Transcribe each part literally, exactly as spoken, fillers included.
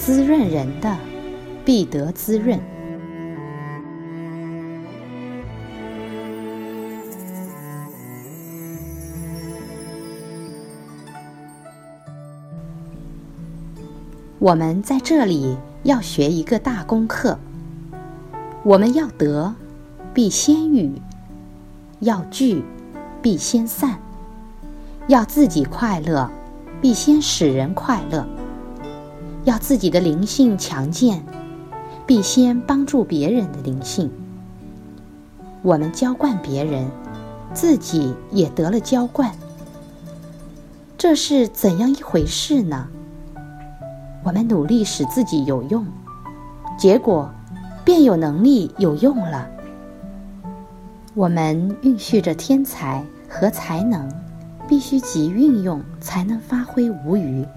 滋润人的，必得滋润。我们在这里要学一个大功课，我们要得，必先予；要聚，必先散；要自己快乐，必先使人快乐；要自己的灵性强健，必先帮助别人的灵性。我们浇灌别人，自己也得了浇灌。这是怎样一回事呢？我们努力使自己有用，结果便有能力有用了。我们蕴蓄着天才和才能，必须即运用才能发挥无余。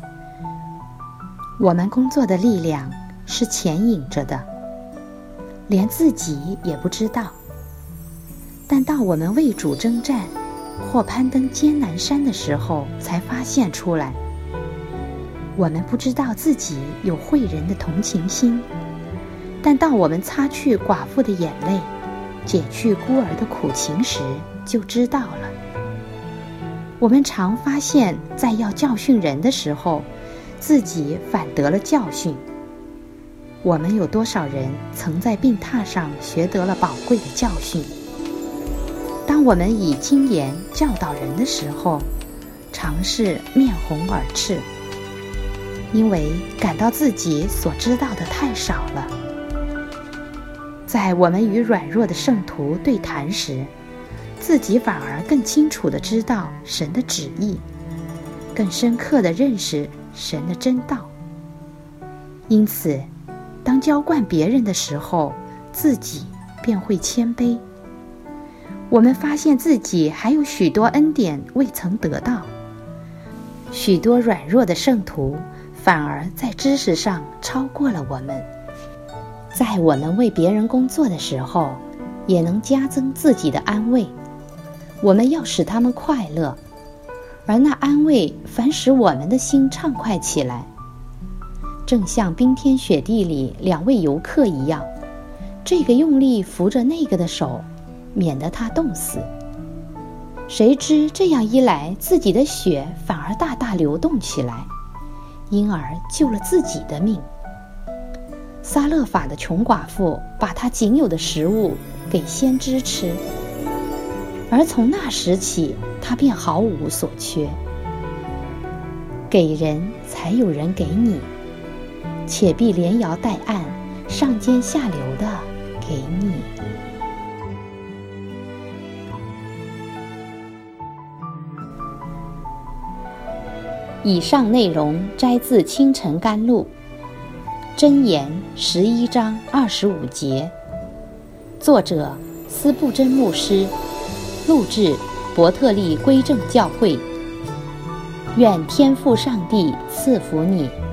我们工作的力量是潜隐着的，连自己也不知道。但当我们为主征战或攀登艰难山的时候，才发现出来。我们不知道自己有惠人的同情心，但当我们擦去寡妇的眼泪，解去孤儿的苦情时，就知道了。我们常发现，在要教训人的时候，自己反得了教训。我们有多少人曾在病榻上学得了宝贵的教训？当我们以经言教导人的时候，常是面红耳赤，因为感到自己所知道的太少了。在我们与软弱的圣徒对谈时，自己反而更清楚地知道神的旨意，更深刻地认识神的真道。因此，当浇灌别人的时候，自己便会谦卑。我们发现自己还有许多恩典未曾得到，许多软弱的圣徒反而在知识上超过了我们。在我们为别人工作的时候，也能加增自己的安慰。我们要使他们快乐，而那安慰反使我们的心畅快起来，正像冰天雪地里两位游客一样，这个用力扶着那个的手，免得他冻死。谁知这样一来，自己的血反而大大流动起来，因而救了自己的命。撒勒法的穷寡妇把她仅有的食物给先知吃，而从那时起，她便毫无所缺。给人才有人给你，且必连摇带按，上尖下流的给你。以上内容摘自《清晨甘露》箴言十一章二十五节，作者斯布真牧师，录制伯特利归正教会。愿天父上帝赐福你。